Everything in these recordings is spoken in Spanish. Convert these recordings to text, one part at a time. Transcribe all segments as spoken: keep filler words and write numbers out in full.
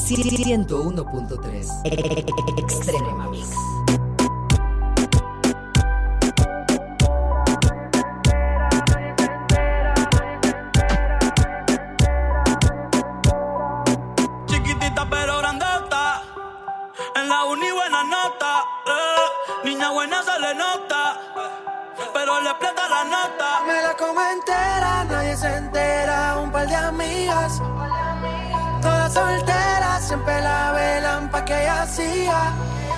ciento uno punto tres Extrema Mix. Chiquitita pero grandota, en la uni buena nota, eh. Niña buena se le nota, pero le explota la nota. Me la como entera, nadie se entera. Un par de amigas, todas solteras, siempre la velan pa' que ella siga.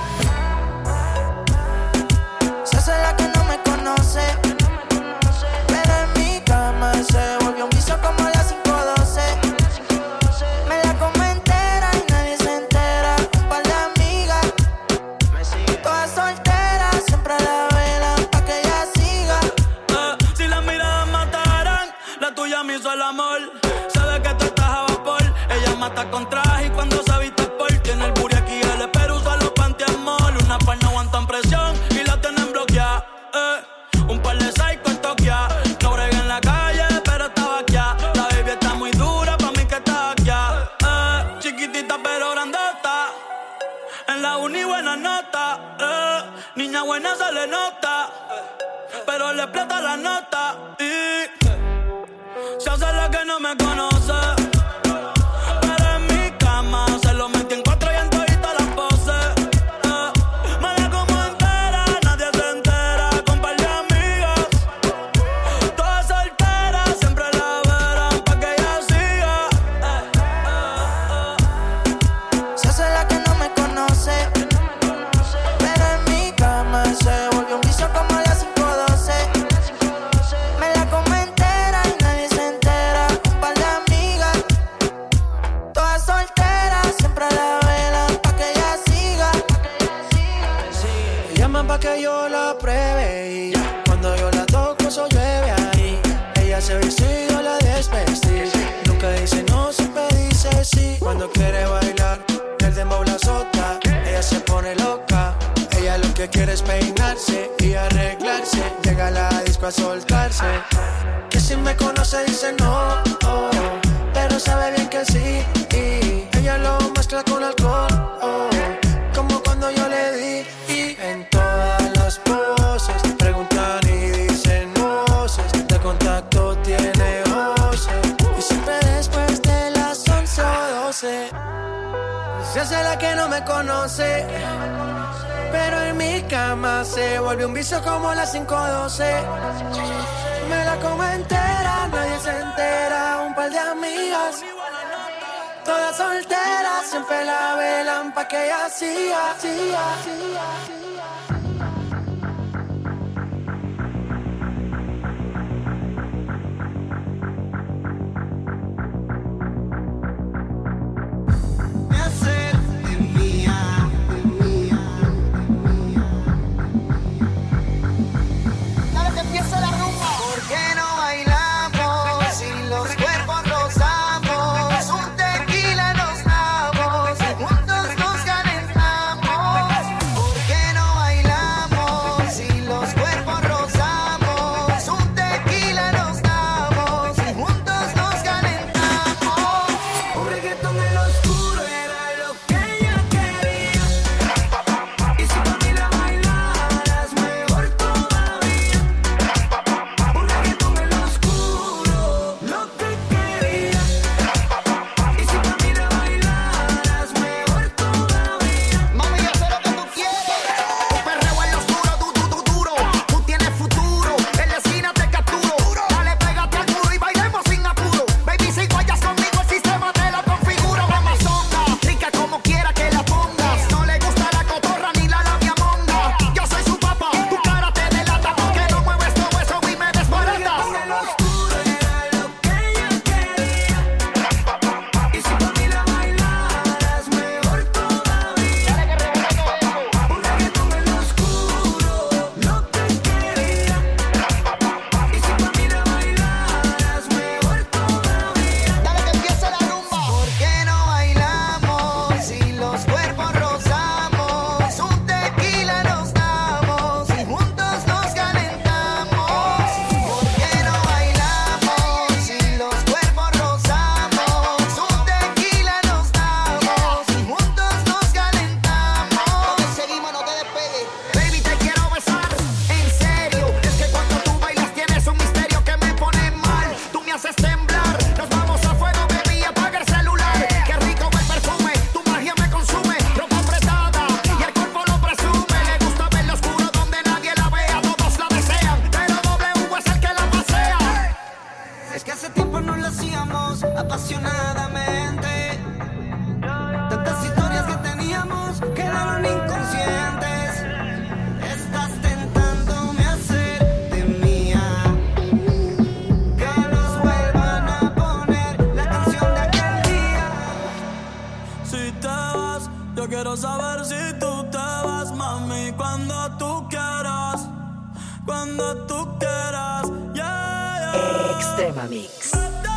Se hace la que no me conoce, pero en mi cama se volvió un vicio como las cinco doce. Me la como entera y nadie se entera. Un par de amigas, todas solteras, siempre la velan pa' que ella siga. Eh, si las miradas mataran, la tuya me hizo el amor. Sabe que tú estás a vapor. Ella mata con traje y cuando se viste por tiene el booty aquí, el espero usa los pantiamol. Una par no aguantan presión y la tienen bloqueada. Eh, un par de psycho en Tokia. No bregué en la calle, pero estaba aquí. La baby está muy dura, pa' mí que está aquí. Eh, chiquitita pero grandota, en la uni buena nota. Eh, niña buena se le nota, pero le explota la nota. Y se hace la que no me conoce, pero en mi cama se lo metí en cuatro y en todita las poses. Eh, me la como entera, nadie se entera. Con par de amigas, todas solteras, siempre la verán pa' que ella siga. Eh, eh, eh. Se hace la que no me conoce, pero en mi cama se volvió un vicio como las cinco doce. Me la como entera y nadie se entera. Un par de amigas, todas solteras, siempre la velan pa' que ella siga. Me llaman pa' que yo la pruebe y cuando yo la toco eso llueve ahí. Ella se viste y yo la desvestí. Nunca dice no, siempre dice sí. Cuando quiere bailar, el dembow la azota. Ella se pone loca. Ella lo que quiere es peinarse y arreglarse. Llega a la disco a soltarse. Que si me conoce dice no, oh, pero sabe bien que sí. Y ella lo mezcla con alcohol, oh, como cuando yo le di. Y en todas las poses preguntan y dicen voces. De contacto tiene voces. Y siempre después de las once o doce. Se hace la que no me conoce, pero en mi cama se vuelve un vicio como las cinco doce. Me la como entera, nadie se entera. Un par de amigas, todas solteras, siempre la velan pa' que ella siga, siga, siga, siga. ¿Por qué no hacíamos apasionadamente. Tantas historias que teníamos quedaron inconscientes. Estás tentándome a hacerte mía. Que nos vuelvan a poner la canción de aquel día. Si te vas, yo quiero saber si tú te vas, mami, cuando tú quieras, cuando tú quieras, yeah, yeah. Extrema Mix.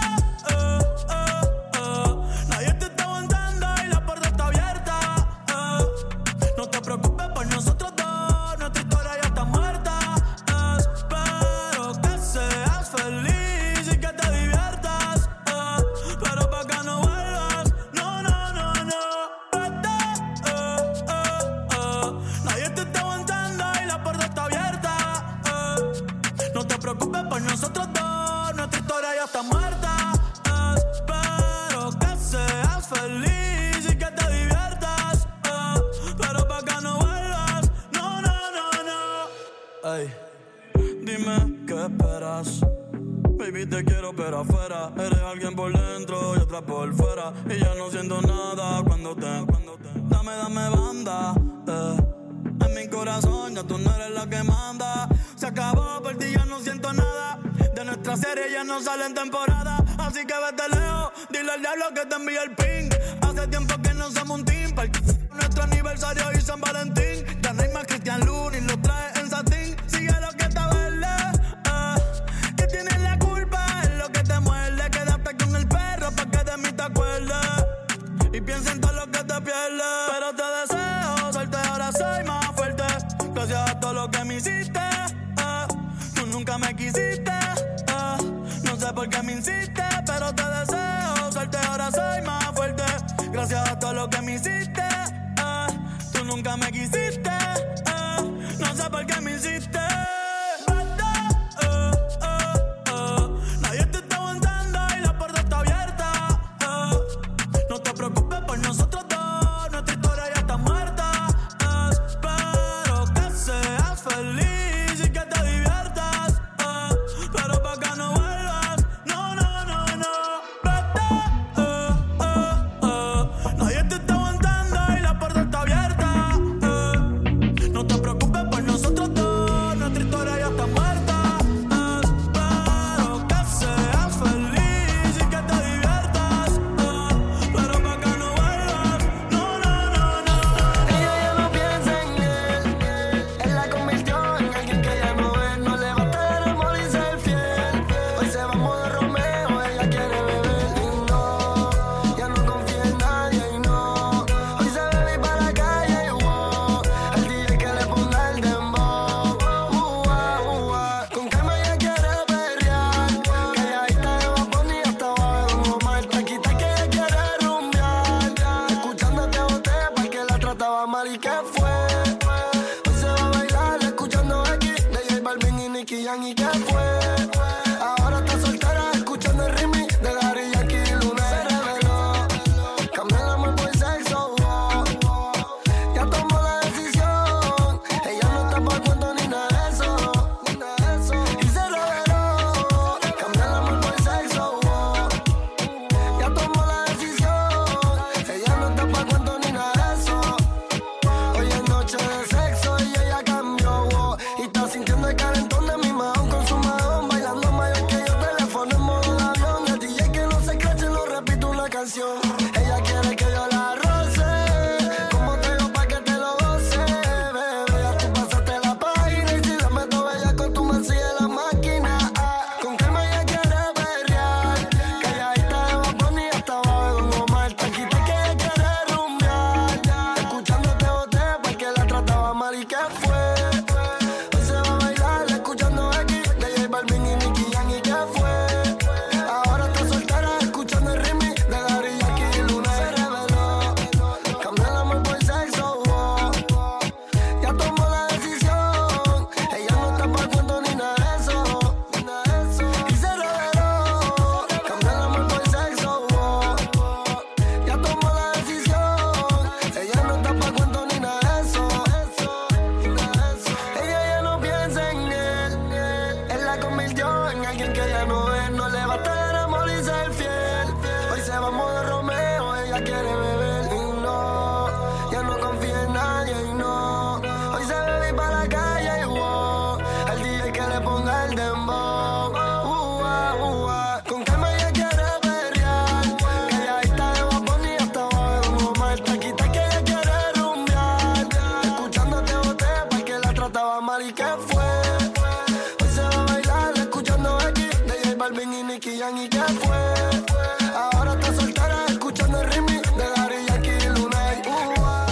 Dime qué esperas. Baby, te quiero pero afuera. Eres alguien por dentro y otra por fuera. Y ya no siento nada cuando te, cuando te Dame, dame banda, eh. En mi corazón ya tú no eres la que manda. Se acabó, por ti ya no siento nada. De nuestra serie ya no sale en temporada. Así que vete lejos, dile al diablo que te envíe el ping. Hace tiempo que no somos un team. Para nuestro aniversario y San Valentín. Ya no hay más Cristian Luna y lo trae en satín. Sigue lo que está verde, eh. Que tienes la culpa, es lo que te muerde. Quédate con el perro pa' que de mí te acuerdes. Y piensa en todo lo que te pierdes. Pero te deseo suerte, ahora soy más fuerte. Gracias a todo lo que me hiciste, eh. Tú nunca me quisiste, eh. No sé por qué me insistes, pero te deseo suerte, ahora soy más fuerte. Gracias a todo lo que me hiciste, eh. Tú nunca me quisiste, eh. No sé por qué me insistes. Wisin, Nicky Jam y qué fue. Ahora está soltera escuchando el remix de Daddy Yankee y Lunay. Uh-huh.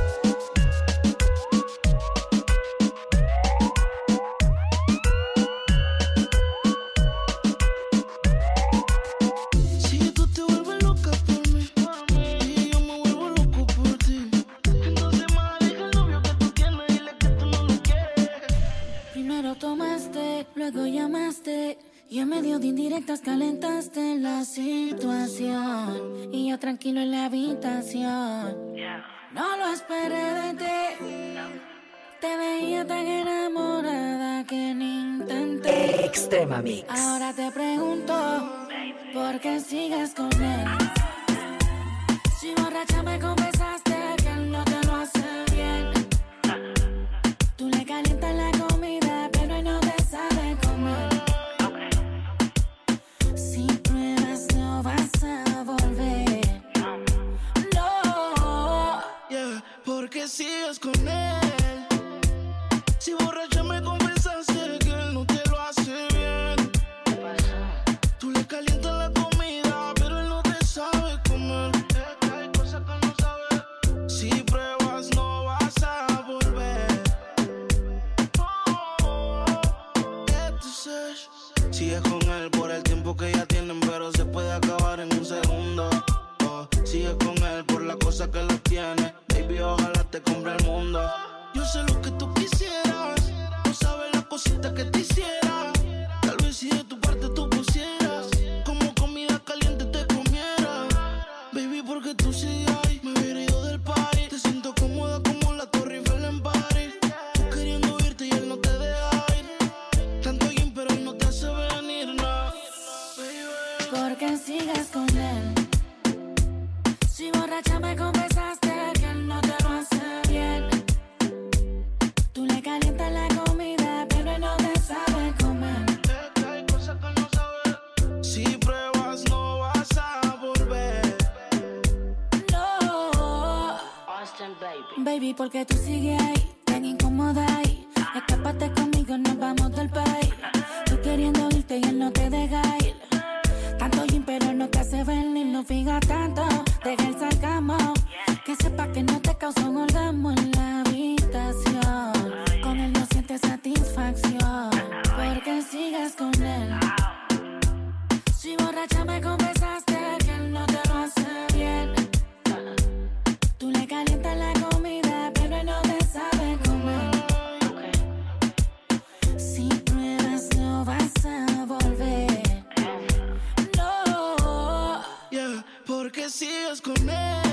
Si tú te vuelves loca por mí y yo me vuelvo loco por ti, entonces más deja el novio que tú tienes, dile que tú no lo quieres. Primero tomaste, luego llamaste y en medio de indirectas calentaste la situación. Y yo tranquilo en la habitación, no lo esperé de ti. Te veía tan enamorada que ni intenté. Extrema Mix. Ahora te pregunto, ¿por qué sigues con él? Si borracha me confesaste que él no te lo hace bien. Tú le calientas la comida, pero él no te sabe comer. Si pruebas no vas a volver. No. Yeah, ¿por qué sigues con él? Si borracha me confesaste que él no te lo hace bien. Tú le calientas la comida, pero él no te sabe comer. Hay cosas que no sabe. Si pruebas no vas a volver. Oh, entonces sigues con él por el tiempo que ya tienen, pero se puede acabar en un segundo. Oh, sigues con él por la cosa que lo tiene. Baby, ojalá te compre el mundo. Yo sé lo que tú quisieras, no sabes la cosita que te hiciera. Tal vez si de tu parte tú pusieras, como comida caliente te comiera. Baby, porque tú sigues ahí, me hubiera ido del party. Te siento cómoda como la Torre Eiffel en París. Tú queriendo irte y él no te deja ir. Tanto bien, pero él no te hace venir, no. Baby, ¿por qué sigues con él? Si borracha me confesaste que él no te lo hace bien. Tú le calientas la comida, pero él no te sabe comer. es que hay cosas que no sabes. Si pruebas no vas a volver. No. Austin, baby. Baby, porque tú sigues ahí, tan incómoda ahí. Escápate conmigo, nos vamos del país. Tú queriendo irte y él no te deja ir. Tanto gym, pero no te hace venir. No fijas tanto, deja el sarcasmo. Que sepa que no te causa un orgasmo en la habitación. Con él no sientes satisfacción. ¿Por qué sigues con él? Si borracha me confesaste que él no te lo hace bien. Tú le calientas la comida, pero él no te sabe comer. Si pruebas no vas a volver. No. Yeah, porque sigues con él.